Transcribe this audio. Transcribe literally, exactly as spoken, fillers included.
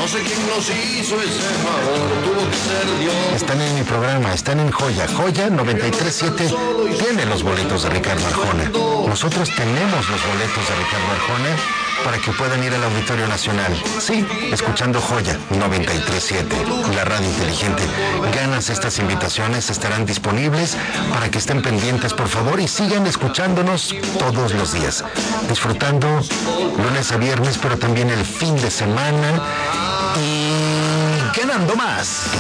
sé quién nos hizo ese favor, tuvo que ser Dios. Están en mi programa, están en Joya. Joya noventa y tres punto siete tiene los boletos de Ricardo Arjona. Nosotros tenemos los boletos de Ricardo Arjona para que puedan ir al Auditorio Nacional. Sí, escuchando Joya noventa y tres punto siete, la radio inteligente. Ganas estas invitaciones, estarán disponibles para que estén pendientes, por favor, y sigan escuchándonos todos los días. Disfrutando lunes a viernes, pero también el fin de semana y ganando más.